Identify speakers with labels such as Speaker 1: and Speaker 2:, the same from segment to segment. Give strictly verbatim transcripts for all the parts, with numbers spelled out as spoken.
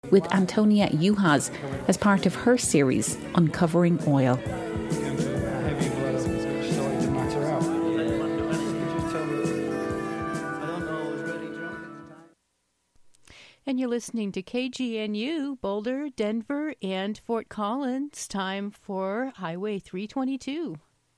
Speaker 1: with Antonia Juhas as part of her series Uncovering Oil.
Speaker 2: And you're listening to K G N U, Boulder, Denver, and Fort Collins. Time for Highway three twenty-two.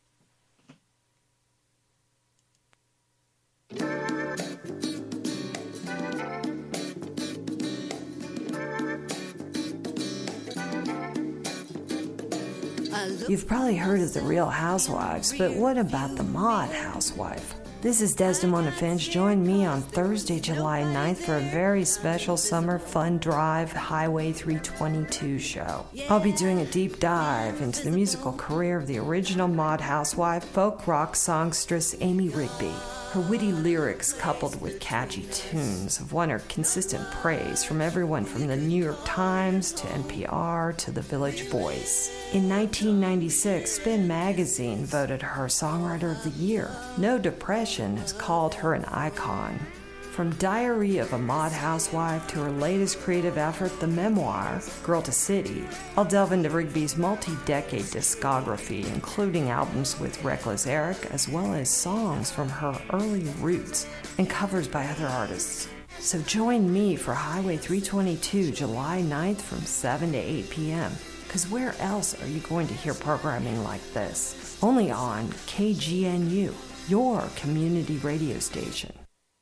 Speaker 3: You've probably heard of the Real Housewives, but what about the Mod Housewife? This is Desdemona Finch. Join me on Thursday, July ninth for a very special summer fun drive Highway three twenty-two show. I'll be doing a deep dive into the musical career of the original Mod Housewife, folk rock songstress Amy Rigby. Her witty lyrics, coupled with catchy tunes, have won her consistent praise from everyone from the New York Times to N P R to the Village Voice. In nineteen ninety-six, Spin Magazine voted her Songwriter of the Year. No Depression has called her an icon. From Diary of a Mod Housewife to her latest creative effort, the memoir, Girl to City, I'll delve into Rigby's multi-decade discography, including albums with Reckless Eric, as well as songs from her early roots and covers by other artists. So join me for Highway three twenty-two, July ninth from seven to eight p.m. Because where else are you going to hear programming like this? Only on K G N U, your community radio station.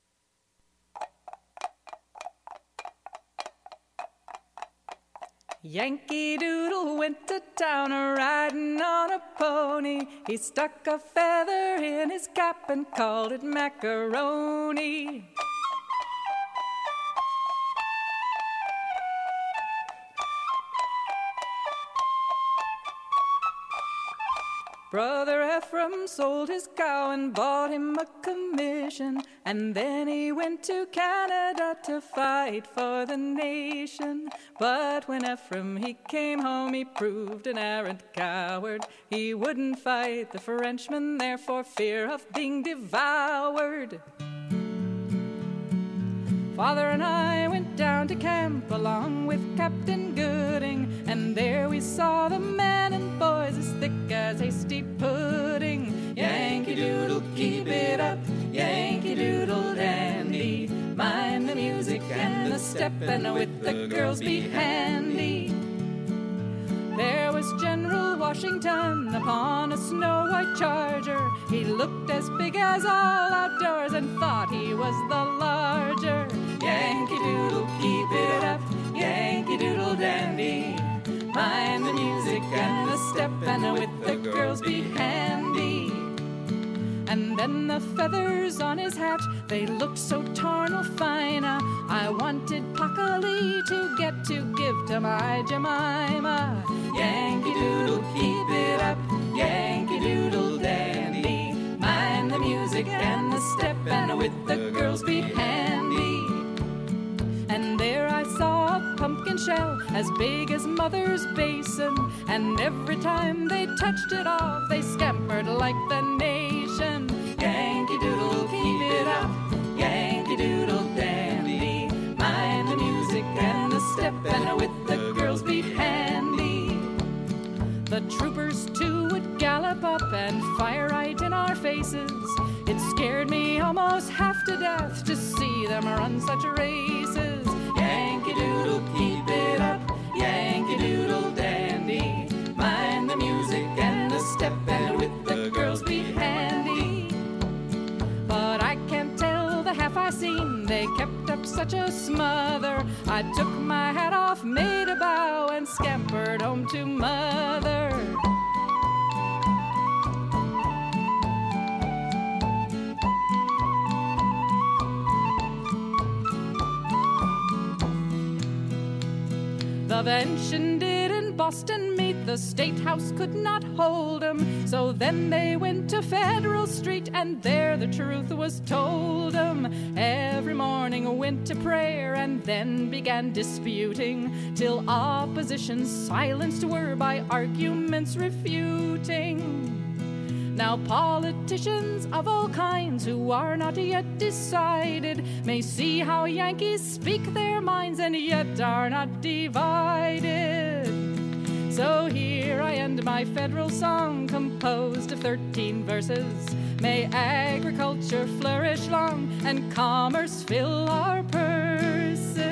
Speaker 4: Yankee Doodle went to town a-riding on a pony. He stuck a feather in his cap and called it macaroni. Brother Ephraim sold his cow and bought him a commission, and then he went to Canada to fight for the nation. But when Ephraim he came home, he proved an arrant coward. He wouldn't fight the Frenchmen there for fear of being devoured. Father and I went down to camp along with Captain Gooding, and there we saw the men and boys as thick as hasty pudding. Yankee Doodle, keep it up, Yankee Doodle dandy. Mind the music and the step, and with the girls be handy. There was General Washington upon a snow-white charger. He looked as big as all outdoors and thought he was the larger. Yankee Doodle, keep it up, Yankee Doodle dandy. Mind the music and the step, and with the girls be handy. And then the feathers on his hat, they looked so tarnal fine. I wanted Pockley to get to give to my Jemima. Yankee Doodle, keep it up, Yankee Doodle dandy. Mind the music and the step, and with the girls be handy. And there I saw a pumpkin shell as big as Mother's basin, and every time they touched it off, they scampered like the nation. Yankee Doodle, keep it up, Yankee Doodle dandy. Mind the music and the step, and with the girls be handy. The troopers too would gallop up and fire right in our faces. It scared me almost half to death to see them run such races. Yankee Doodle, keep it up, Yankee Doodle dandy. Mind the music and the step, and with the girls be handy. But I can't tell the half I seen, they kept up such a smother. I took my hat off, made a bow, and scampered home to Mother. The Vention did in Boston meet, the State House could not hold 'em. So then they went to Federal Street, and there the truth was told 'em. Every morning went to prayer, and then began disputing, till opposition silenced were by arguments refuting. Now politicians of all kinds who are not yet decided may see how Yankees speak their minds and yet are not divided. So here I end my federal song composed of thirteen verses. May agriculture flourish long and commerce fill our purses.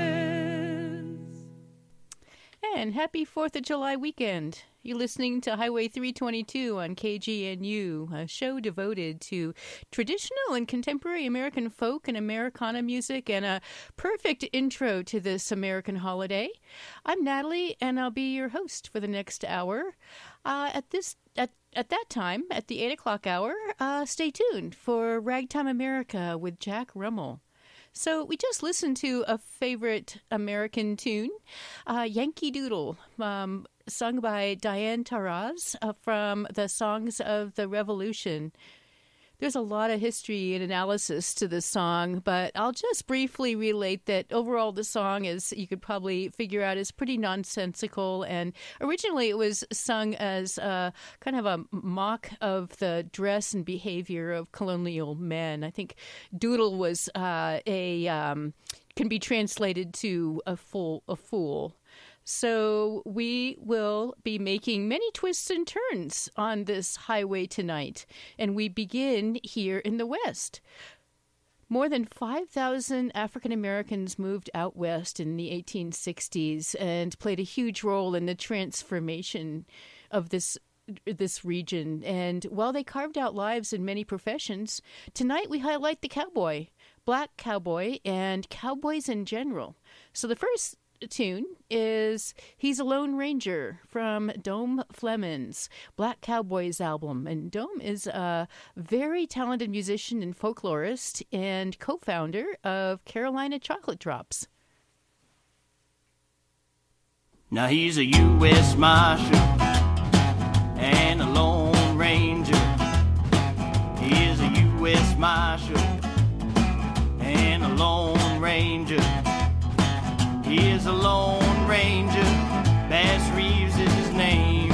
Speaker 2: And happy fourth of July weekend. You're listening to Highway three twenty-two on K G N U, a show devoted to traditional and contemporary American folk and Americana music, and a perfect intro to this American holiday. I'm Natalie, and I'll be your host for the next hour. Uh, at this at at that time, at the eight o'clock hour, uh, stay tuned for Ragtime America with Jack Rummel. So we just listened to a favorite American tune, uh, Yankee Doodle, um, sung by Diane Taurasi uh, from the Songs of the Revolution. There's a lot of history and analysis to this song, but I'll just briefly relate that overall the song, is, you could probably figure out, is pretty nonsensical. And originally it was sung as a, kind of a mock of the dress and behavior of colonial men. I think doodle was uh, a um, can be translated to a fool. A fool. So we will be making many twists and turns on this highway tonight, and we begin here in the West. More than five thousand African Americans moved out west in the eighteen sixties and played a huge role in the transformation of this this region. And while they carved out lives in many professions, tonight we highlight the cowboy, black cowboy, and cowboys in general. So the first tune is He's a Lone Ranger from Dome Flemons' Black Cowboys album. And Dome is a very talented musician and folklorist and co-founder of Carolina Chocolate Drops.
Speaker 5: Now he's a U S Marshal and a Lone Ranger. He is a U S Marshal and a Lone Ranger. He is a Lone Ranger, Bass Reeves is his name.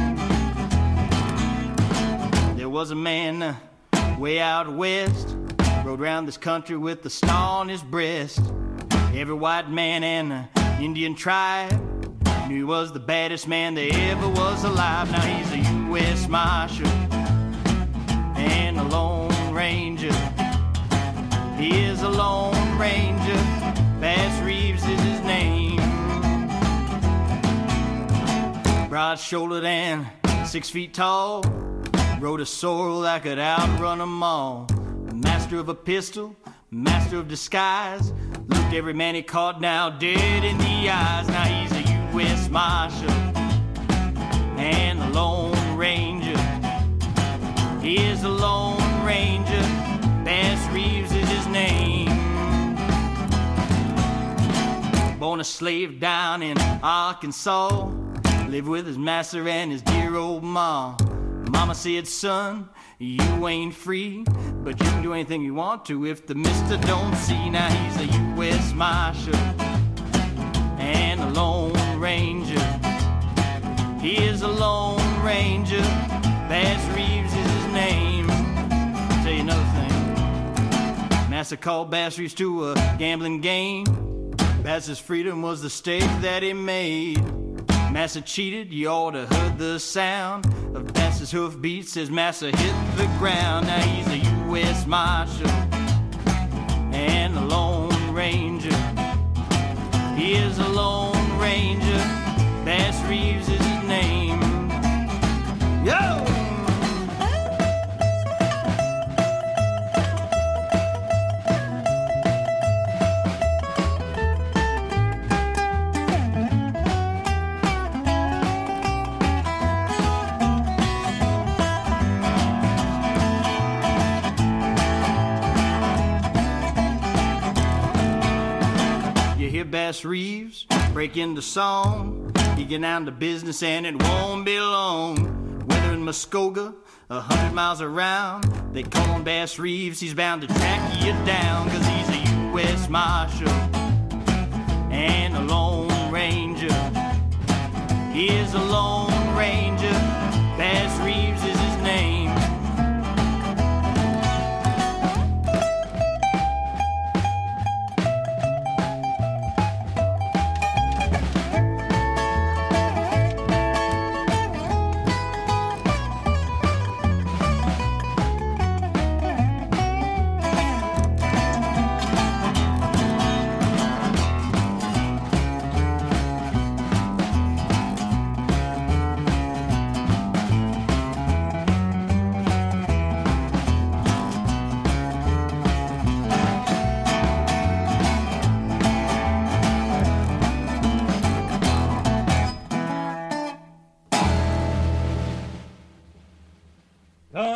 Speaker 5: There was a man uh, way out west, rode around this country with a star on his breast. Every white man and uh, Indian tribe knew he was the baddest man that ever was alive. Now he's a U S Marshal and a Lone Ranger. He is a Lone Ranger, Bass Reeves is his name. Broad-shouldered and six feet tall, rode a sorrel that could outrun them all. Master of a pistol, master of disguise, looked every man he caught now dead in the eyes. Now he's a U S Marshal and a Lone Ranger. He is a Lone Ranger, Bass Reeves is his name. Born a slave down in Arkansas, lived with his master and his dear old ma. Mama said, son, you ain't free, but you can do anything you want to if the mister don't see. Now he's a U S Marshal and a Lone Ranger. He is a Lone Ranger, Bass Reeves is his name. I'll tell you another thing. Master called Bass Reeves to a gambling game. Bass's freedom was the stake that he made. Massa cheated, you oughta heard the sound of Bass's hoofbeats as Massa hit the ground. Now he's a U S Marshal and a Lone Ranger. He is a Lone Ranger, Bass Reeves is his name. Yo! Bass Reeves break into song, he get down to business and it won't be long. Whether in Muskogee, a hundred miles around, they call him Bass Reeves, he's bound to track you down. Cause he's a U S Marshal and a Lone Ranger. He is a Lone Ranger, Bass Reeves is his name.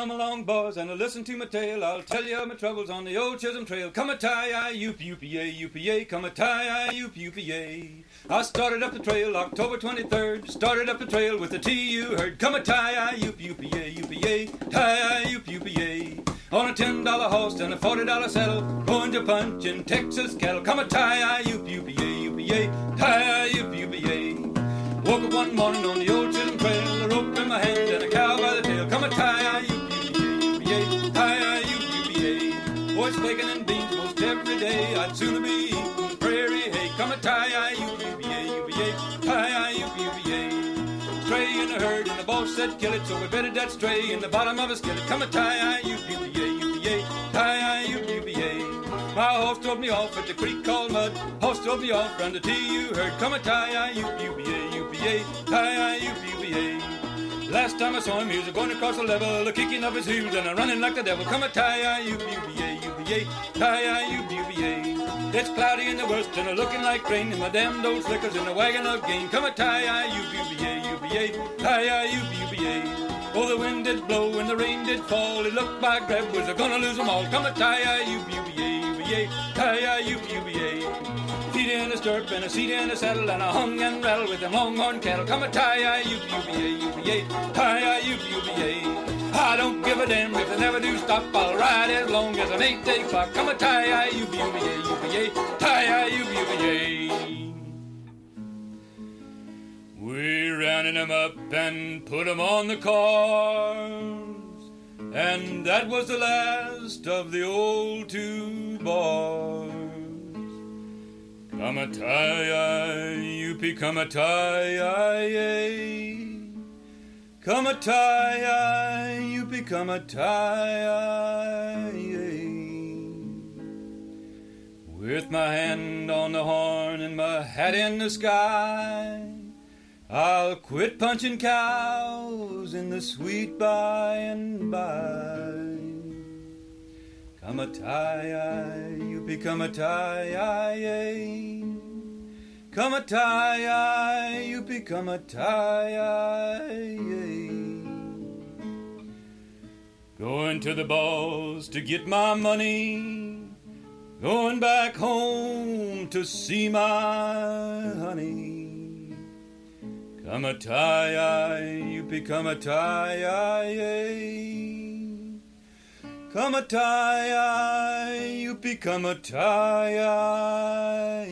Speaker 6: Come along, boys, and listen to my tale. I'll tell you of my troubles on the old Chisholm Trail. Come a tie, U P A, U P A, come a tie, U P A. I started up the trail October twenty-third. Started up the trail with the T you heard. Come a tie, U P A, U P A, tie, U P A. On a ten dollar horse and a forty dollar saddle, going to punch in Texas cattle. Come a tie, U P A, U P A, tie, U P A. Woke up one morning on the old Chisholm Trail, a rope in my hand and a cow by the tail. Come a tie, U P A, tie, U P A. Boys bacon and beans most every day. I'd sooner be eating prairie hay. Come a tie, U P A, U P A, tie, U P A. Stray in a herd and the boss said kill it, so we bedded that stray in the bottom of a skillet. Come a tie, U P A, U P A, tie, U P A. My horse drove me off at the creek called Mud. Horse drove me off round the T you heard. Come a tie, U P A, U P A, tie, U P A. Last time I saw him, he was going across the level, a kicking up his heels and a running like the devil. Come a tie, U P A, U P A, tie, U P A. It's cloudy in the west and a looking like rain, and my damned old slickers in the wagon again. Come a tie, U P A, U P A, tie, U P A. Oh, the wind did blow and the rain did fall. It looked by grab was a gonna lose them all. Come a tie, U P A, U P A, tie, U P A. Feet in a stirrup and a seat in a saddle, and I hung and rattled with them longhorn cattle. Come a tie, U P A, U P A, tie, U P A. I don't give a damn if they never do stop. I'll ride as long as an eight-day clock. Come a tie, U P A, U P A, tie, U P A. We rounded them up and put them on the cars, and that was the last of the old two boys. Come a tie, U P, come a tie, come a tie, U P, come a tie. With my hand on the horn and my hat in the sky, I'll quit punching cows in the sweet by and by. Come a tie, you become a tie, come a tie, you become a tie. Going to the balls to get my money, going back home to see my honey. Come a tie, you become a tie. Come a tie, you become a tie.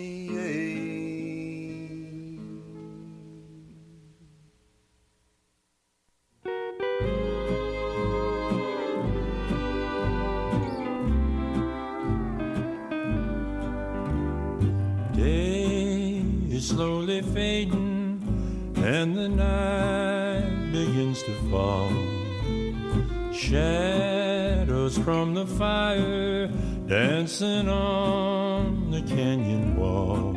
Speaker 6: Day is slowly fading, and the night begins to fall. Shadows from the fire dancing on the canyon wall.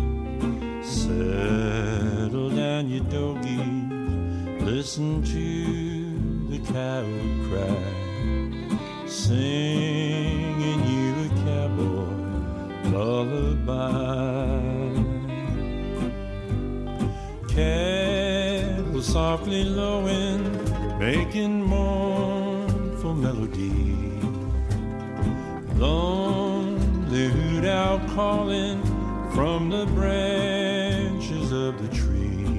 Speaker 6: Settle down, you doggies, listen to the cow cry, singing you a cowboy lullaby. Cattle softly lowing, making mournful melody. Lonely hoot owl calling from the branches of the tree.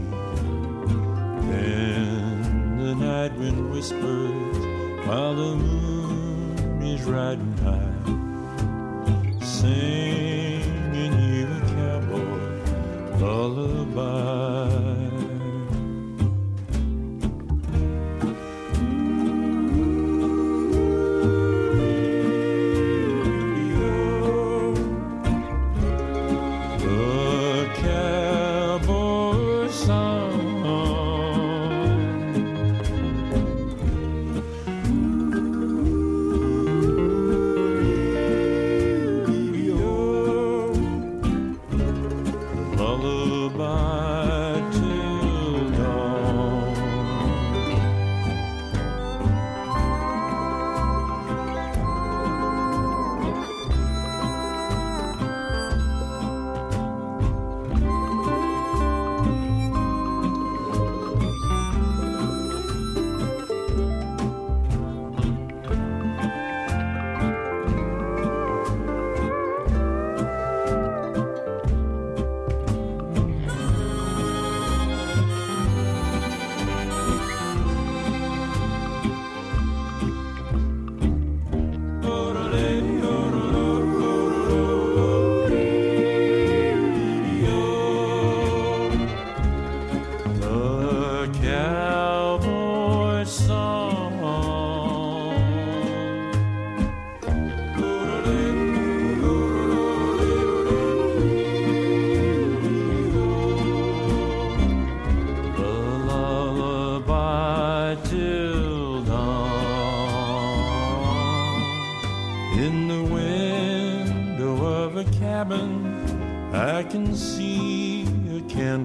Speaker 6: Then the night wind whispers while the moon is riding high, singing you a cowboy lullaby.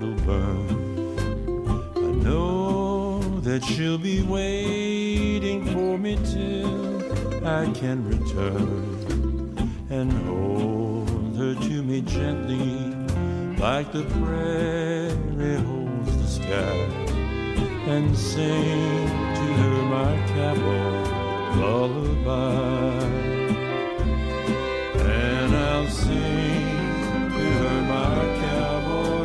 Speaker 7: will burn. I know that she'll be waiting for me till I can return and hold her to me gently like the prairie holds the sky, and sing to her my cowboy lullaby. And I'll sing to her my cowboy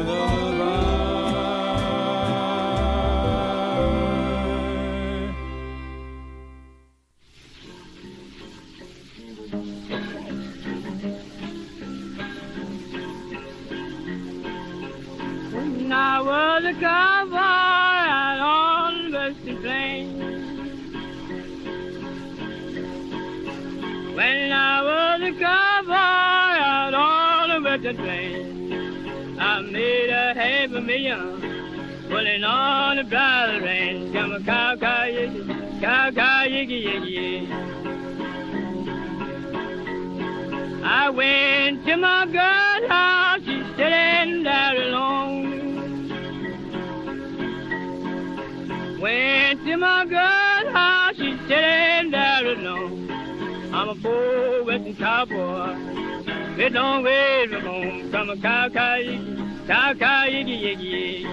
Speaker 8: When I was a cowboy out on the western plains, when I was a cowboy out on the western plains, I made a half a million pulling on the bridle rein. Come a cow, cow, yiggy, cow, cow, yiggy, yiggy. I went to my girl's house, she's sitting there alone. Went to my girl's house, she's sitting there alone. I'm a poor western cowboy, with long ways from home. Come a cow, cow, yiggy, cow, cow, yiggy, yiggy.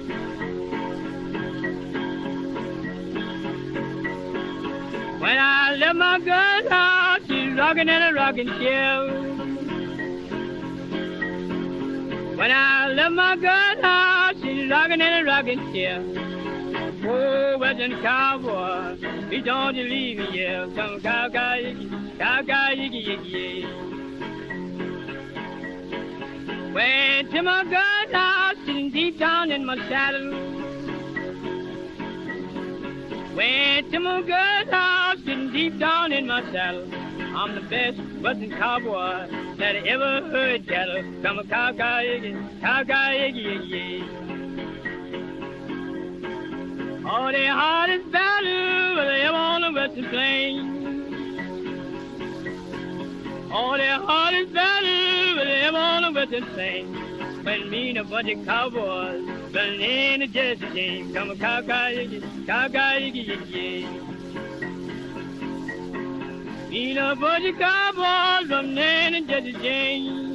Speaker 8: When I left my girl's house, she's rocking in a rocking chair. When I left my girl's house, she's rocking in a rocking chair. Oh, western cowboy, please don't you leave me here. Come cow, cow, yiggy, cow, cow, yiggy, yiggy. Went to my girl's house, sitting deep down in my saddle. Went to my girl's house, sitting deep down in my saddle. I'm the best western cowboy that I ever heard cattle. Come a cow, cow, yiggy, cow, cow, yiggy, yiggy. Oh, the hardest battle was ever on the western plains. Oh, the hardest battle was ever on the western plains. When me and a bunch of cowboys running in the Jersey James. Come a cow, cow, yiggy, cow, cow, yiggy, yiggy. Me and a bunch of cowboys running in the Jersey James.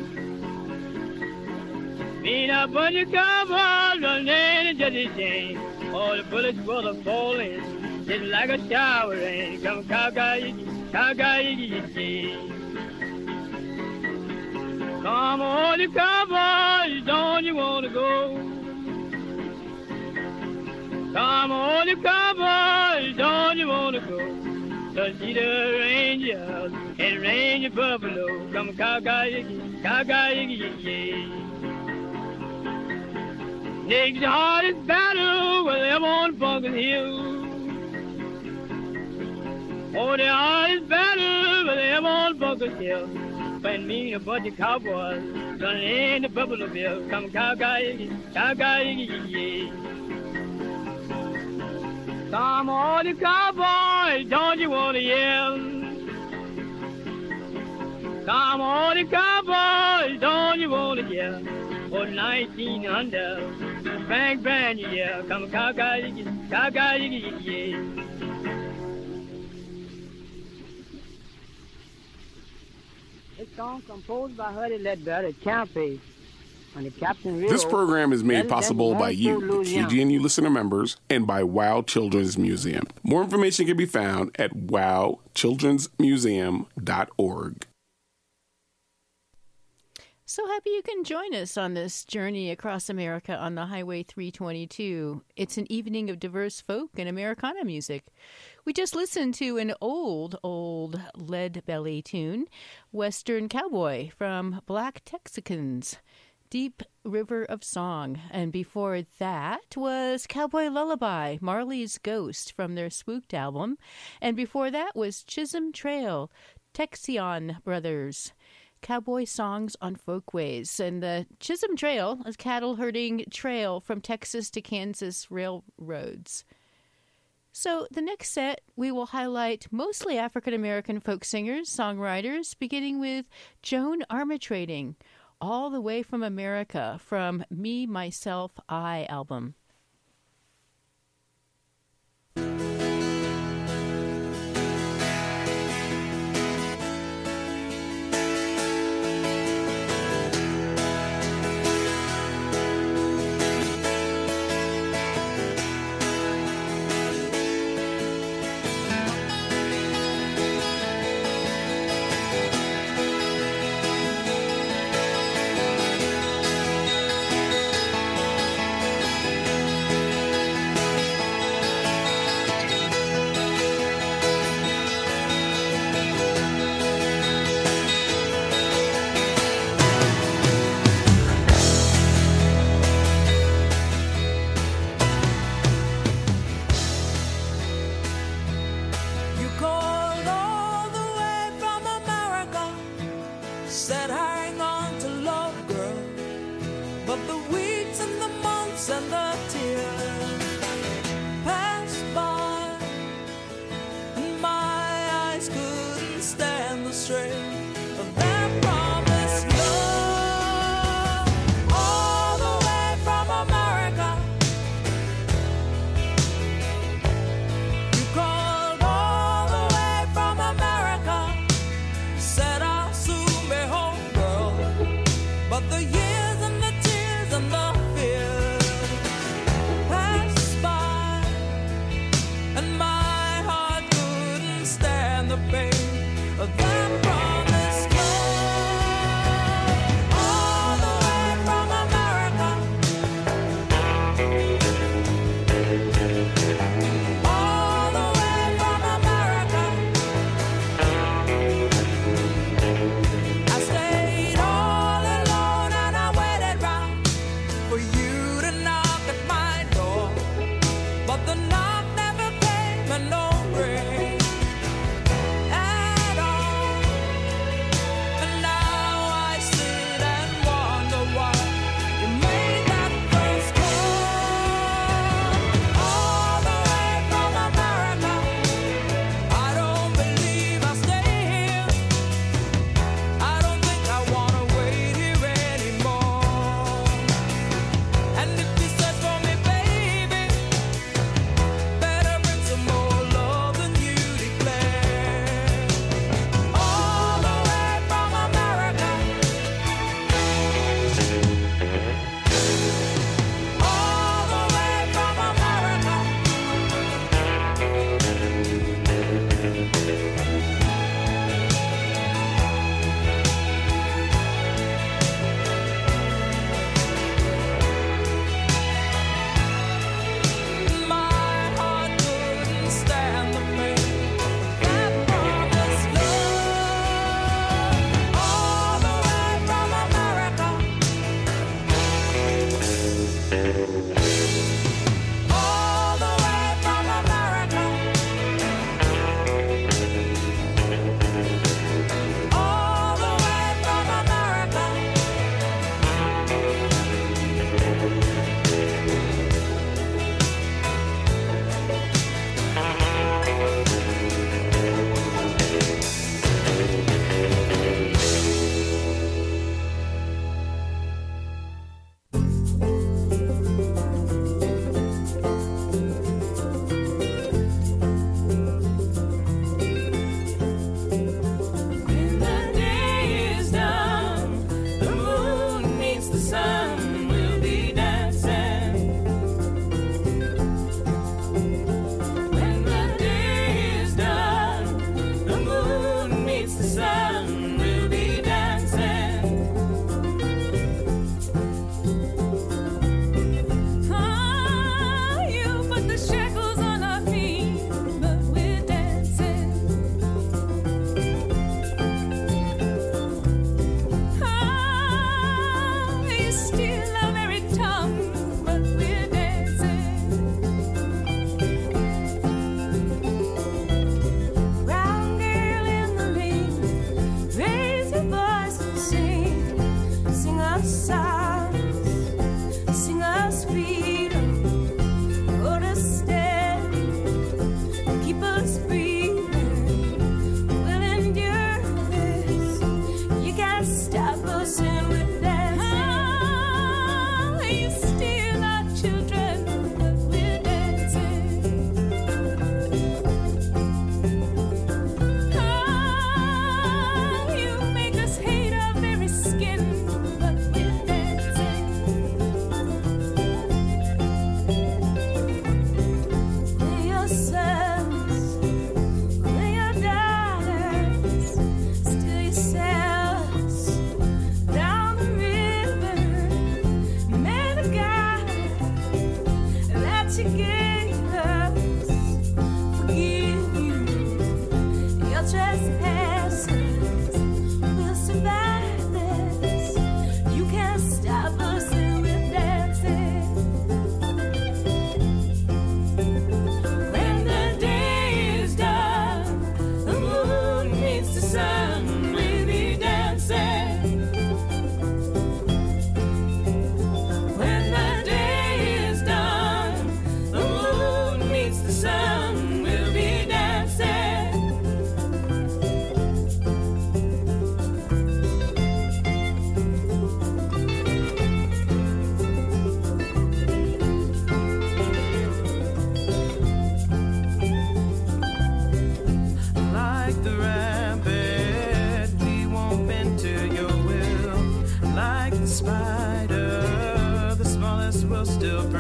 Speaker 8: Me and a bunch of cowboys running in the Jersey James. All the bullets were falling, just like a shower rain. Come cow, cow, yiggy, cow, cow, yiggy, yiggy. Come on, the cowboys, don't you want to go? Come on, the cowboys, don't you want to go? To see the Rangers and Ranger Buffalo. Come cow, cow, yiggy, cow, cow, yiggy, yiggy. Next the hardest battle was ever on Bunker Hill. Oh, the hardest battle was ever on Bunker Hill. When me and a bunch of cowboys running in the Buffalo Bill. Come cow, cow, yiggy, cow, cow, yiggy, yiggy. Come on, the cowboys, don't you want to yell? Come on, the cowboys, don't you want to yell? For nineteen hundred, Frank Brand, yeah, come cow, cow, yiggy, cow, cow, yiggy, yiggy. This song composed by Huddy Ledbetter at Campy on the Captain Rio.
Speaker 9: This program is made possible by you, the K G N U listener members, and by WOW Children's Museum. More information can be found at wow children's museum dot org.
Speaker 2: So happy you can join us on this journey across America on the Highway three twenty-two. It's an evening of diverse folk and Americana music. We just listened to an old, old Lead Belly tune, Western Cowboy from Black Texicans, Deep River of Song. And before that was Cowboy Lullaby, Marley's Ghost from their Spooked album. And before that was Chisholm Trail, Texion Brothers, Cowboy Songs on Folkways. And the Chisholm Trail is cattle herding trail from Texas to Kansas railroads. So the next set, we will highlight mostly African-American folk singers, songwriters, beginning with Joan Armatrading, All the Way from America from Me, Myself, I album.
Speaker 10: Thank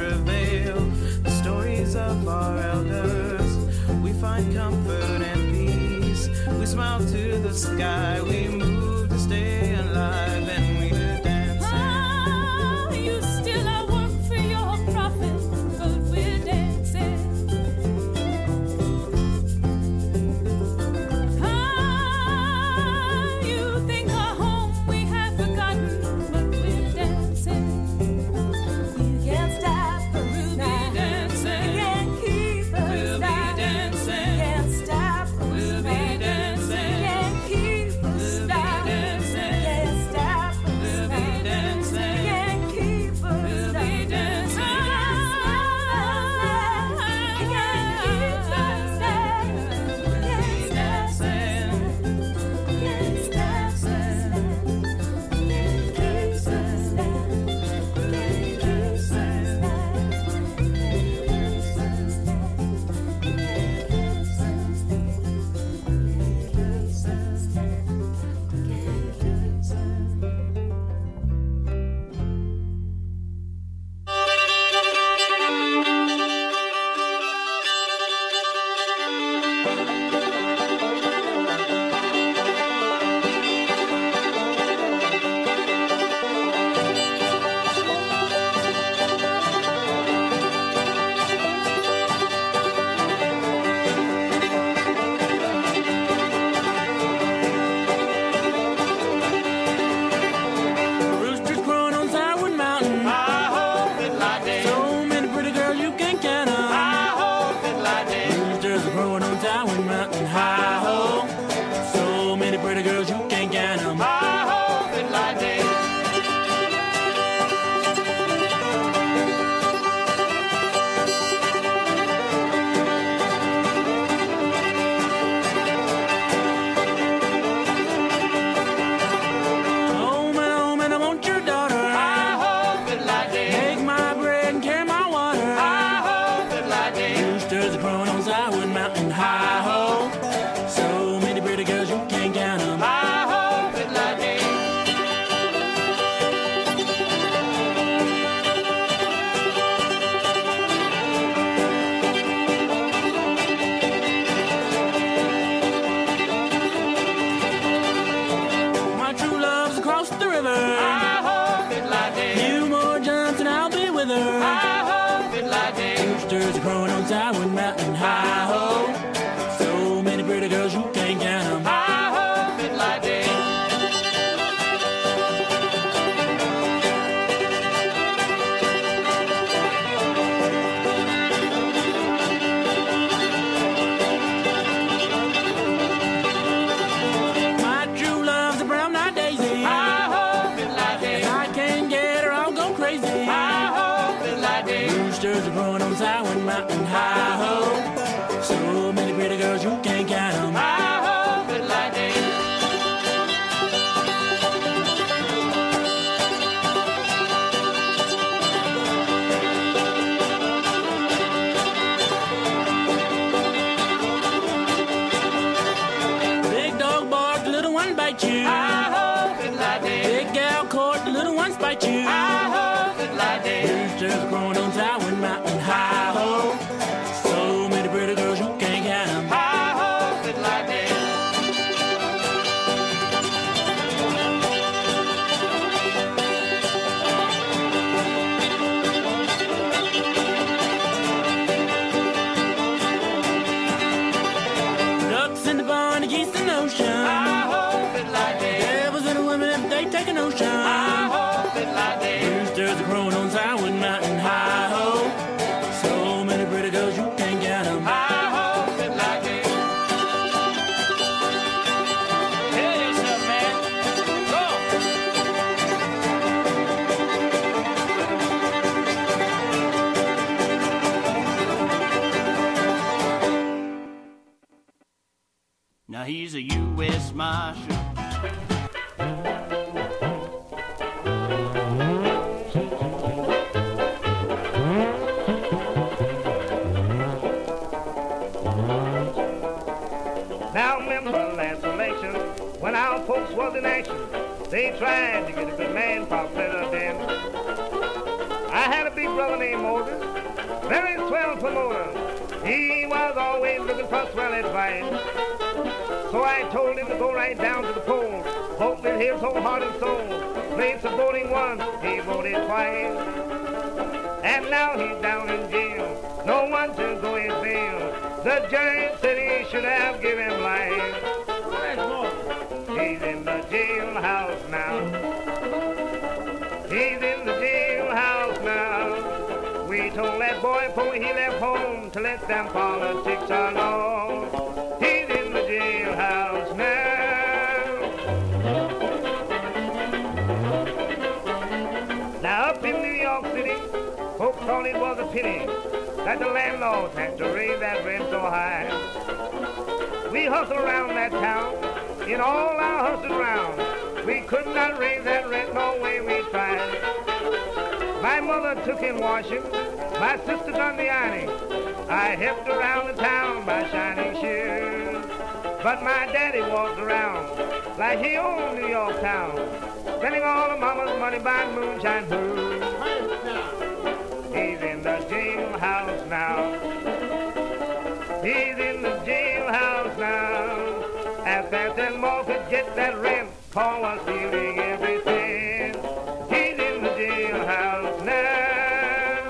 Speaker 10: prevail. The stories of our elders, we find comfort and peace. We smile to the sky, we move to stay alive, and we do dancing.
Speaker 11: Ah, you still are work for your profit, but we're dancing. Ah, you think our home we have forgotten, but we're dancing. You can't stop us we'll now. Be dancing. You can't keep us we'll down. Be dancing. You can't stop us we'll now. Be dancing. You can't keep us we'll down. Be dancing. You can't stop us we'll now. Be dancing. You can't keep us we'll down. Be dancing. You can't keep us down. You can't stop us. You can't stop us. You can't keep us down. Roosters crowing on Sourwood Mountain.
Speaker 5: Hi-ho, fiddle-I-day.
Speaker 10: So many pretty girls you can't count 'em.
Speaker 5: Hi-ho, fiddle-I-day.
Speaker 10: Roosters are crowing on Sourwood Mountain. Hi-ho. So many pretty girls you can't count 'em.
Speaker 5: Hi-ho, fiddle-I-day.
Speaker 10: Oh man, oh man, I want your daughter.
Speaker 5: Hi-ho, fiddle-I-day.
Speaker 10: Take my bread and carry my water.
Speaker 5: Hi-ho, fiddle-I-day.
Speaker 10: Roosters are crowing on Sourwood Mountain. Hi-ho. So many pretty girls you can't count 'em.
Speaker 5: Hi-ho, fiddle-I-day.
Speaker 10: My true love's across the river.
Speaker 5: Hi-ho, fiddle-I-day.
Speaker 10: Few more jumps and I'll be with her.
Speaker 5: Hi-ho, fiddle-I-day.
Speaker 10: Roosters are crowing on Sourwood Mountain. Hi-ho. So many pretty girls you can't count 'em.
Speaker 5: Hi-ho, fiddle-I-day.
Speaker 10: My true love's a brown-eyed daisy.
Speaker 5: Hi-ho, fiddle-I-day.
Speaker 10: If I can't get her, I'll go crazy.
Speaker 5: Hi-ho, fiddle-I-day.
Speaker 10: Roosters are growing on Sourwood Mountain. Hi-ho. So many pretty girls you can't count 'em.
Speaker 5: Hi-ho, fiddle-I-day.
Speaker 10: Big dog bark, the little one bite you.
Speaker 5: Hi-ho, fiddle-I-day.
Speaker 10: Big gal court, the little one spite you.
Speaker 5: Hi-ho, fiddle-I-day.
Speaker 10: Roosters are growing on Sourwood Mountain. Hi-ho. So many pretty girls you can't count 'em.
Speaker 5: Hi-ho, fiddle-I-day.
Speaker 10: Ducks in the pond, geese in the ocean.
Speaker 5: Hi-ho, fiddle-I-day.
Speaker 10: Devils and the women if they take a notion.
Speaker 5: Hi-ho, fiddle-I-day.
Speaker 10: Roosters are growing on Sourwood Mountain. Hi-ho. So many pretty girls you can't count 'em.
Speaker 5: Hi-ho, fiddle-I-day. Hey, yourself, man. Go. Now he's a U S Marshal.
Speaker 12: Now remember the last election, when our folks was in action, they tried to get a good man for President. I had a big brother named Moses, very swell promoter. He was always looking for swell advice. So I told him to go right down to the polls, vote with his whole heart and soul. Place of voting once, he voted twice. And now he's down in jail, no one to go his bail. The judge said he should have given him life. He's in the jailhouse now. He's in the jailhouse now. We told that boy before he left home to let them politics alone. He's in the jailhouse now. Now up in New York City, folks thought it was a pity that the landlords had to raise that rent so high. We hustled around that town in all our hustle round. We could not raise that rent no way we tried. My mother took in washing, my sister done the ironing. I helped around the town by shining shoes. But my daddy walked around like he owned New York town, spending all of mama's money buying moonshine booze. He's in the jailhouse now. He's in the jailhouse now. As fast as Ma could get that rent, Paul was stealing everything. He's in the jailhouse now.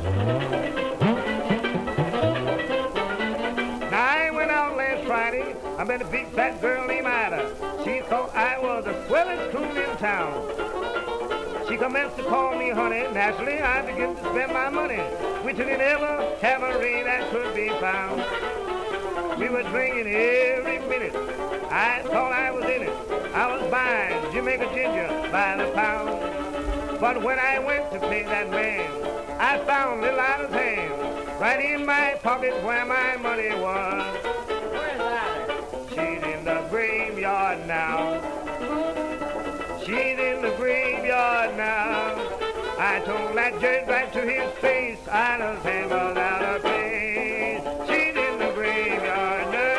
Speaker 12: Now I went out last Friday. I met a big fat girl named Ida. She thought I was the swellest coon in town. She commenced to call me honey. Naturally, I began to spend my money. We took in every cabaret that could be found. We were drinking every minute. I thought I was in it. I was buying Jamaica ginger by the pound. But when I went to pay that man, I found little Ida's hand right in my pocket where my money was. Where's Ida? She's in the graveyard now. She's in the graveyard now. I told that judge right to his face, Ida's hand was out of place. She's in the graveyard now.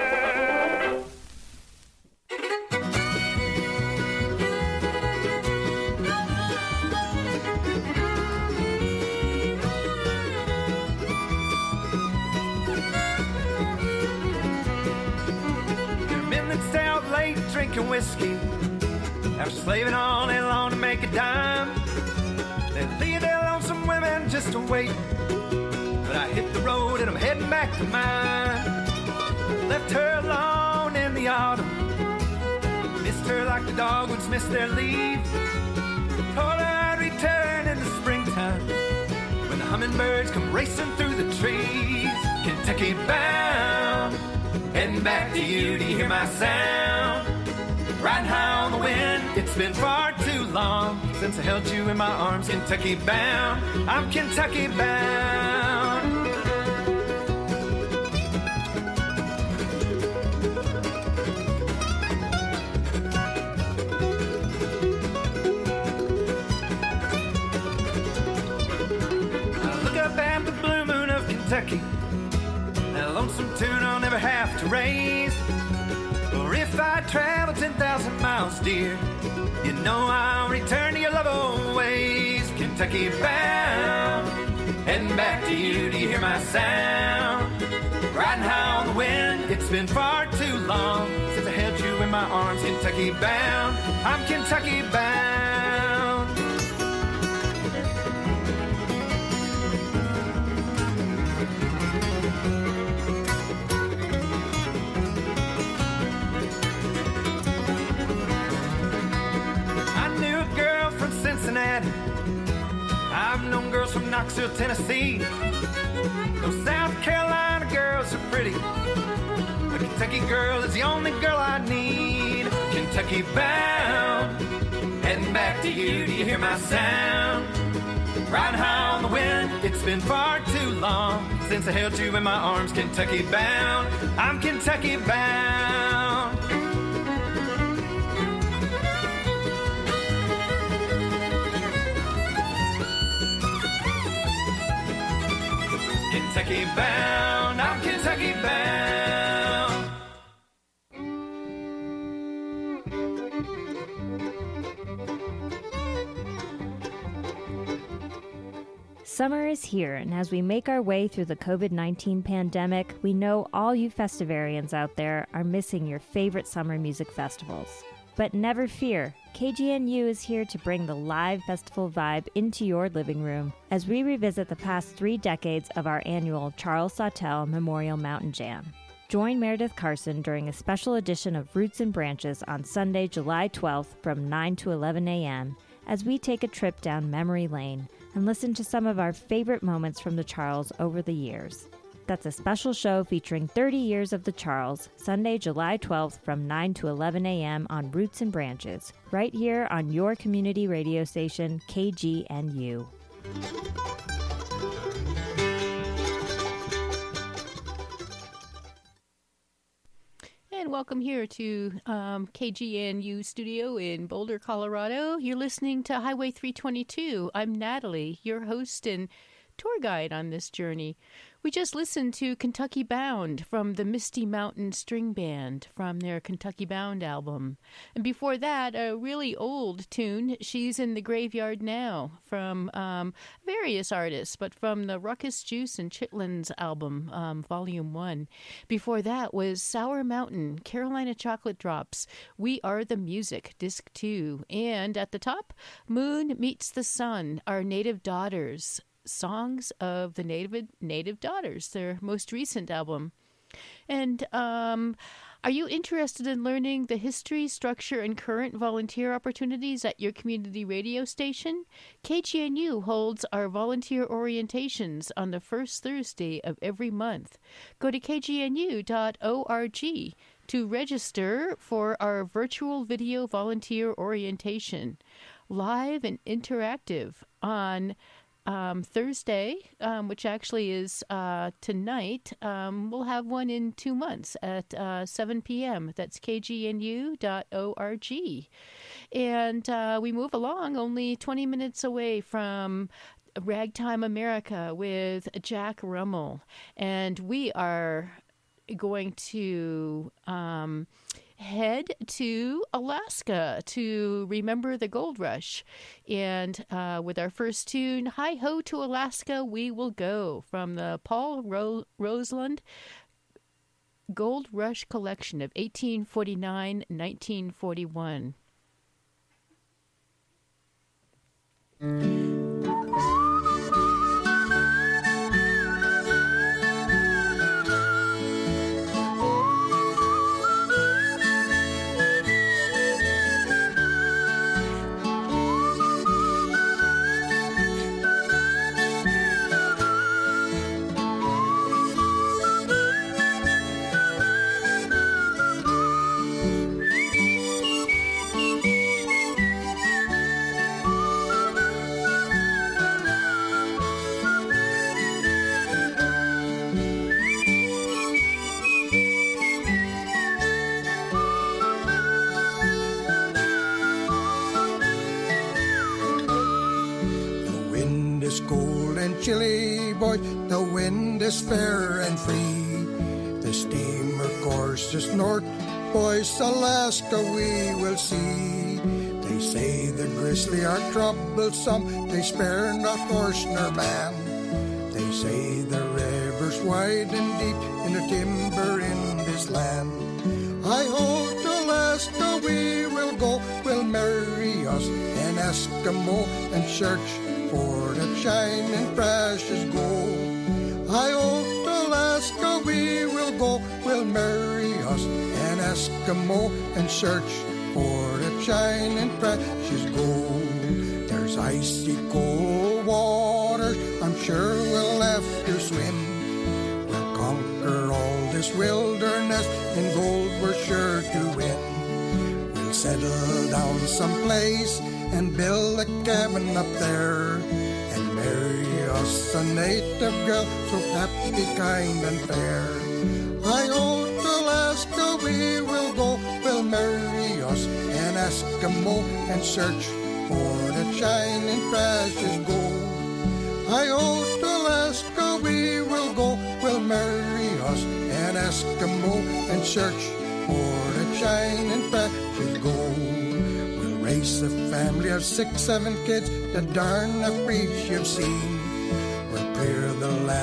Speaker 10: Your men that stay out late drinking whiskey, after slaving all day long to make a dime, they leave their lonesome women just to wait. But I hit the road and I'm heading back to mine. Left her alone in the autumn, missed her like the dogwoods miss their leaf. Told her I'd return in the springtime when the hummingbirds come racing through the trees. Kentucky bound, heading back to you. Do you hear my sound? Riding high on the wind, it's been far too long since I held you in my arms. Kentucky bound, I'm Kentucky bound. I look up at the blue moon of Kentucky, that lonesome tune I'll never have to raise. Or if I travel ten thousand miles, dear, you know I'll return to your love always. Kentucky bound, heading back to you. Do you hear my sound? Riding high on the wind, it's been far too long since I held you in my arms. Kentucky bound, I'm Kentucky bound. Cincinnati. I've known girls from Knoxville, Tennessee. Those South Carolina girls are pretty. A Kentucky girl is the only girl I need. Kentucky bound, heading back to you. Do you hear my sound? Riding high on the wind, it's been far too long since I held you in my arms. Kentucky bound, I'm Kentucky bound. Kentucky bound, I'm Kentucky bound.
Speaker 13: Summer is here, and as we make our way through the covid nineteen pandemic, we know all you festivarians out there are missing your favorite summer music festivals. But never fear, K G N U is here to bring the live festival vibe into your living room as we revisit the past three decades of our annual Charles Sawtelle Memorial Mountain Jam. Join Meredith Carson during a special edition of Roots and Branches on Sunday, July twelfth from nine to eleven a.m. as we take a trip down memory lane and listen to some of our favorite moments from the Charles over the years. That's a special show featuring thirty years of the Charles, Sunday, July twelfth from nine to eleven a.m. on Roots and Branches, right here on your community radio station, K G N U.
Speaker 2: And welcome here to um, K G N U studio in Boulder, Colorado. You're listening to Highway three twenty-two. I'm Natalie, your host and tour guide on this journey. We just listened to Kentucky Bound from the Misty Mountain String Band from their Kentucky Bound album. And before that, a really old tune, She's in the Graveyard Now, from um, various artists, but from the Ruckus Juice and Chitlins album, um, Volume one. Before that was Sour Mountain, Carolina Chocolate Drops, We Are the Music, Disc two. And at the top, Moon Meets the Sun, Our Native Daughters, Songs of the Native Native Daughters, their most recent album. And um, are you interested in learning the history, structure, and current volunteer opportunities at your community radio station? K G N U holds our volunteer orientations on the first Thursday of every month. Go to k g n u dot org to register for our virtual video volunteer orientation, live and interactive on Um, Thursday, um, which actually is uh, tonight. Um, we'll have one in two months at uh, seven p.m. That's k g n u dot org. And uh, we move along only twenty minutes away from Ragtime America with Jack Rummel. And we are going to Um, head to Alaska to remember the gold rush. And uh, with our first tune, Hi Ho to Alaska, We Will Go, from the Paul Ro- Roseland Gold Rush Collection of eighteen forty-nine to nineteen forty-one.
Speaker 14: Chilly, boy, the wind is fair and free. The steamer courses north, boys, Alaska we will see. They say the grizzly are troublesome, they spare not horse nor man. They say the river's wide and deep in the timber in this land. Hi-ho to Alaska we will go, we'll marry us an Eskimo and search for the shining precious gold. Hi-ho to Alaska we will go, we'll marry us an Eskimo and search for the shining precious gold. There's icy cold waters, I'm sure we'll have to swim. We'll conquer all this wilderness, and gold we're sure to win. We'll settle down someplace and build a cabin up there, and marry us a native girl, so happy, kind, and fair. Hi-ho to Alaska we will go, we'll marry us an Eskimo and search for the shining precious gold. Hi-ho to Alaska we will go, we'll marry us an Eskimo and search for the shining precious gold. Raise a family of six, seven kids, the darn of breeds you've seen.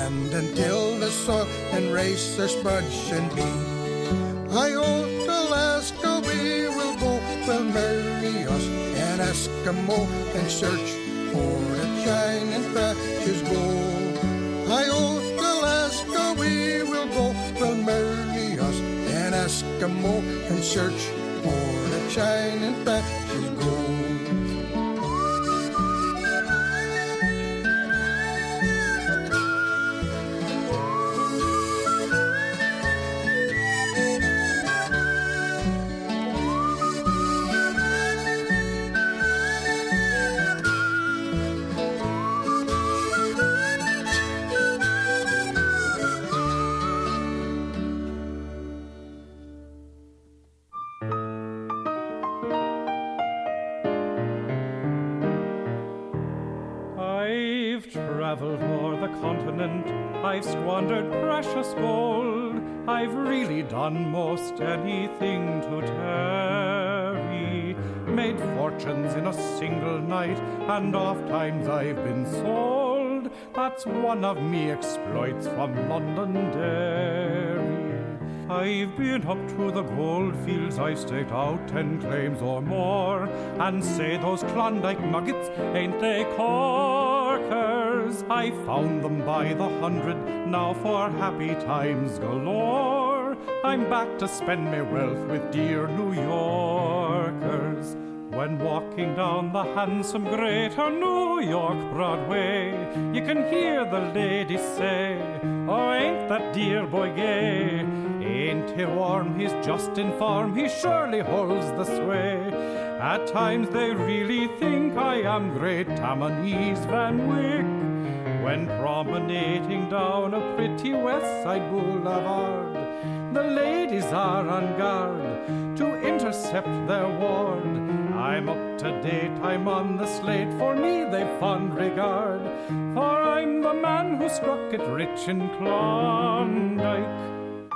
Speaker 14: stand until the soil and racers budge and beat. I old Alaska we will go, will marry us an Eskimo and search for the shining precious gold. I old Alaska we will go, will marry us an Eskimo and search for the shining precious gold.
Speaker 15: Traveled o'er the continent, I've squandered precious gold. I've really done most anything to tarry. Made fortunes in a single night, and oft times I've been sold. That's one of me exploits from Londonderry. I've been up to the gold fields, I staked out ten claims or more, and say those Klondike nuggets, ain't they corkers? I found them by the hundred, now for happy times galore. I'm back to spend my wealth with dear New Yorkers. When walking down the handsome greater New York Broadway, you can hear the ladies say, oh, ain't that dear boy gay? Ain't he warm, he's just in form, he surely holds the sway. At times they really think I am great Tammany's Van Wyck, when promenading down a pretty west side boulevard. The ladies are on guard to intercept their ward. I'm up to date, I'm on the slate, for me they've fond regard, for I'm the man who struck it rich in Klondike.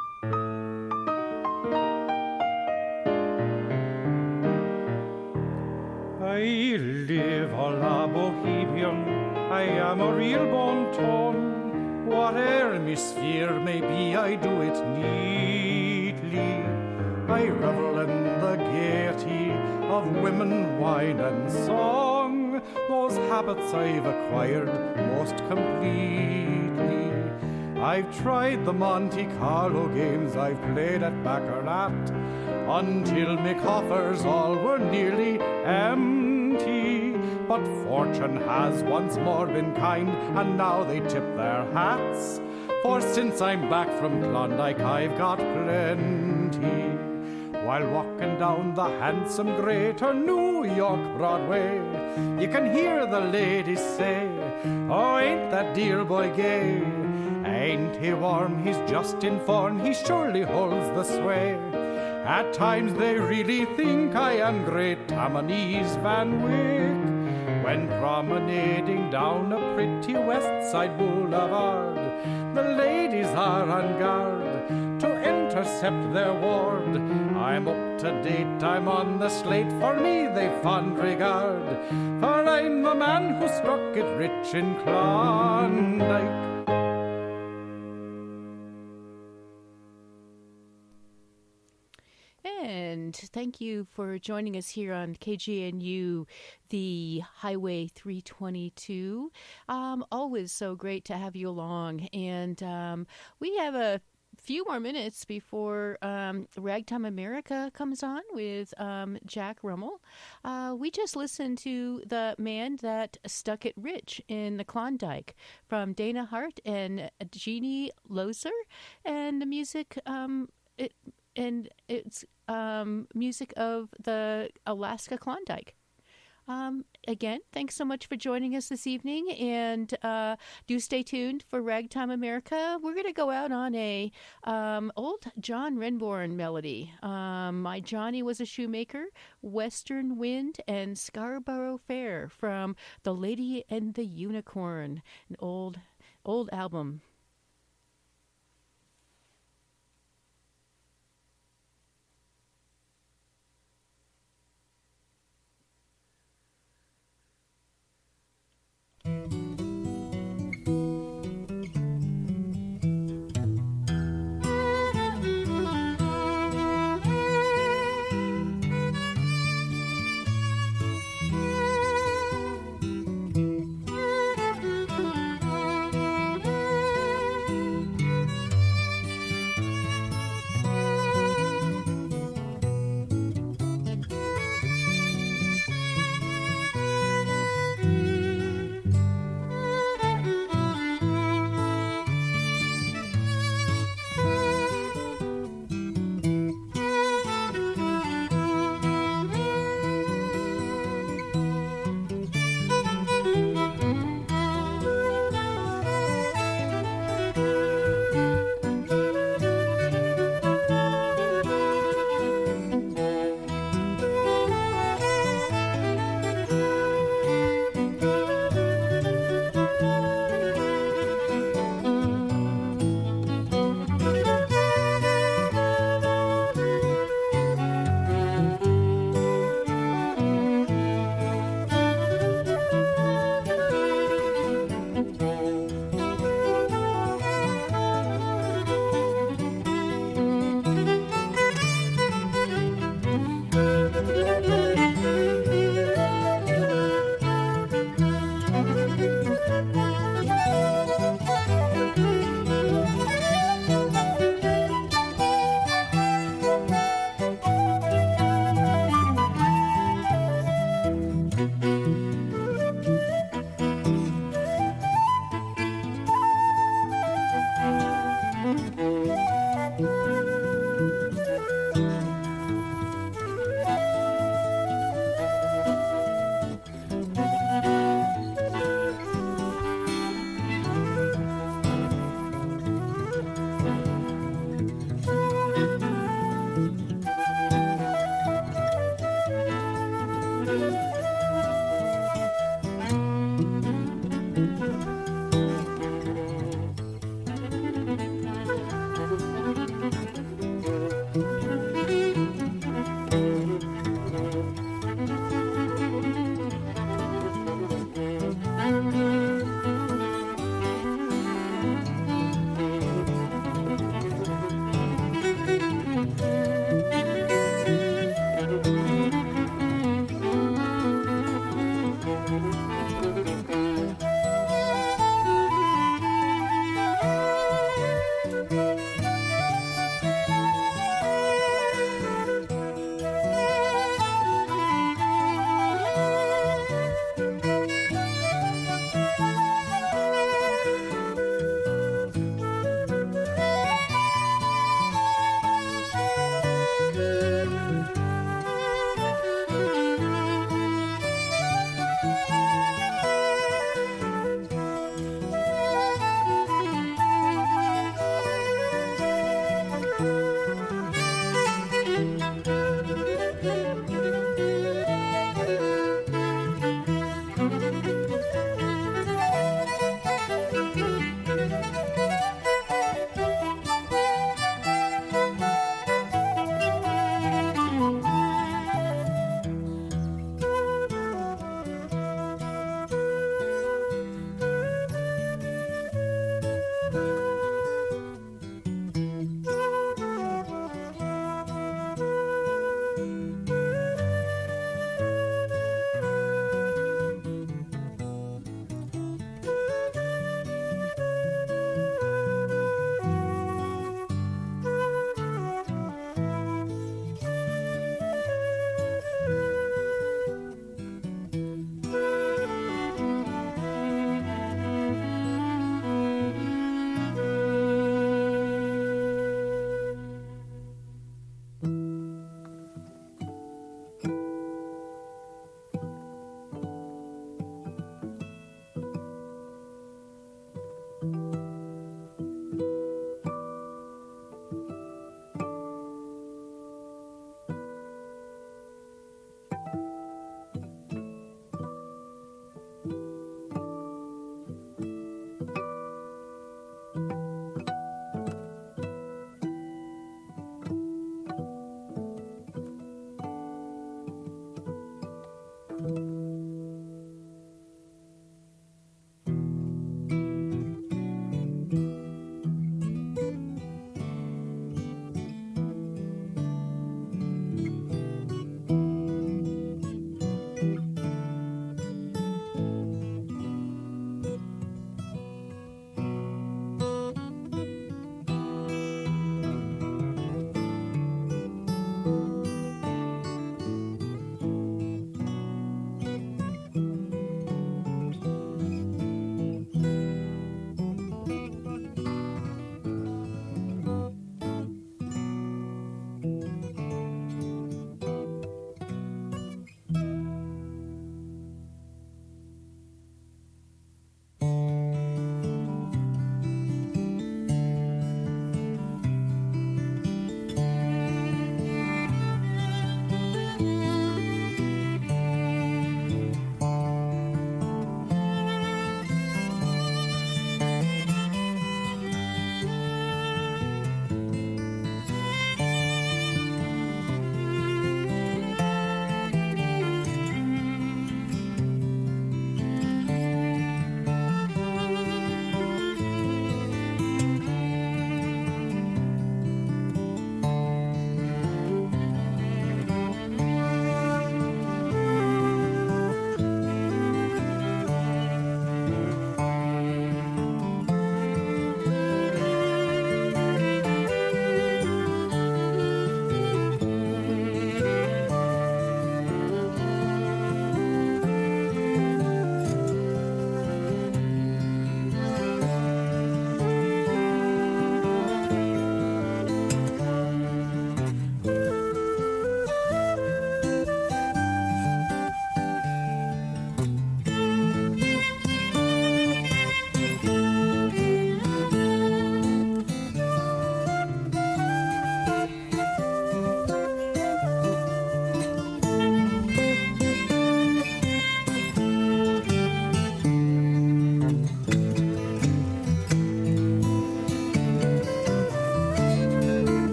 Speaker 15: I live a la bohemian, I am a real bon ton. Whate'er my sphere may be, I do it neatly. I revel in the gaiety of women, wine and song. Those habits I've acquired most completely. I've tried the Monte Carlo games, I've played at baccarat, until my coffers all were nearly empty. But fortune has once more been kind, and now they tip their hats, for since I'm back from Klondike I've got plenty. While walking down the handsome greater New York Broadway, you can hear the ladies say, oh, ain't that dear boy gay? Ain't he warm, he's just in form, he surely holds the sway. At times they really think I am great Tammany's Van Wyck, when promenading down a pretty west side boulevard. The ladies are on guard to intercept their ward. I'm up to date, I'm on the slate, for me they've fond regard, for I'm the man who struck it rich in Klondike.
Speaker 2: And thank you for joining us here on K G N U, the Highway three twenty-two. Um, always so great to have you along. And um, we have a few more minutes before um, Ragtime America comes on with um, Jack Rummel. Uh, we just listened to The Man That Stuck It Rich in the Klondike from Dana Hart and Jeannie Loser. And the music, um, it, and it's um, music of the Alaska Klondike. Um, again, thanks so much for joining us this evening, and uh, do stay tuned for Ragtime America. We're going to go out on a um, old John Renbourn melody. Um, My Johnny Was a Shoemaker, Western Wind, and Scarborough Fair from The Lady and the Unicorn, an old, old album.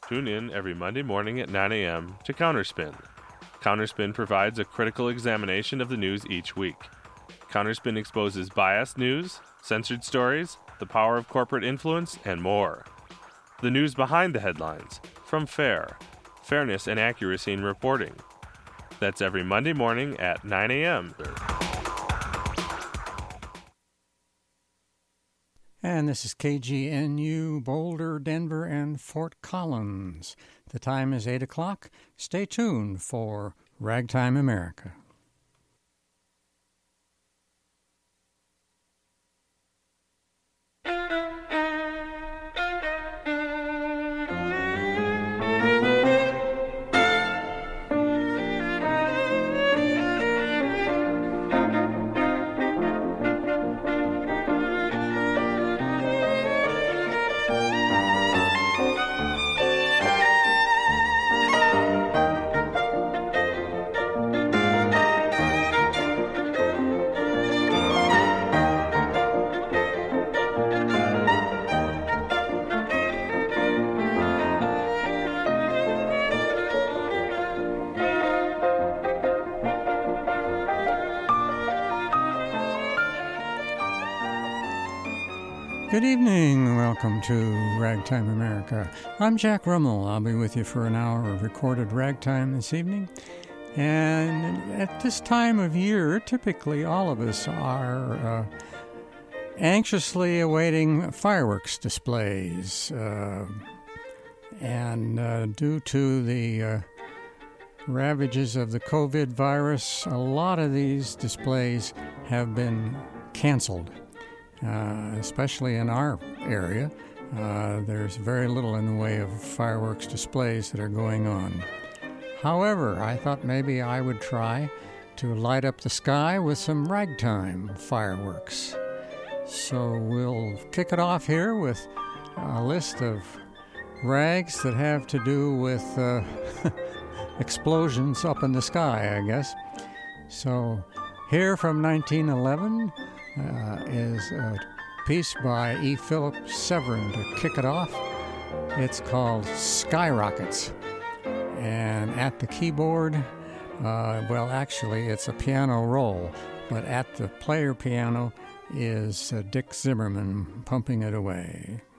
Speaker 16: Tune in every Monday morning at nine a.m. to Counterspin. Counterspin provides a critical examination of the news each week. Counterspin exposes biased news, censored stories, the power of corporate influence, and more. The news behind the headlines, from FAIR, fairness and accuracy in reporting. That's every Monday morning at nine a.m.
Speaker 17: And this is K G N U, Boulder, Denver, and Fort Collins. The time is eight o'clock. Stay tuned for Ragtime America. Good evening. Welcome to Ragtime America. I'm Jack Rummel. I'll be with you for an hour of recorded ragtime this evening. And at this time of year, typically all of us are uh, anxiously awaiting fireworks displays. Uh, and uh, due to the uh, ravages of the COVID virus, a lot of these displays have been canceled. Uh, especially in our area, uh, there's very little in the way of fireworks displays that are going on. However, I thought maybe I would try to light up the sky with some ragtime fireworks. So we'll kick it off here with a list of rags that have to do with uh, explosions up in the sky, I guess. So here from nineteen eleven... Uh, is a piece by E. Philip Severin to kick it off. It's called Skyrockets. And at the keyboard, uh, well, actually, it's a piano roll, but at the player piano is uh, Dick Zimmerman pumping it away.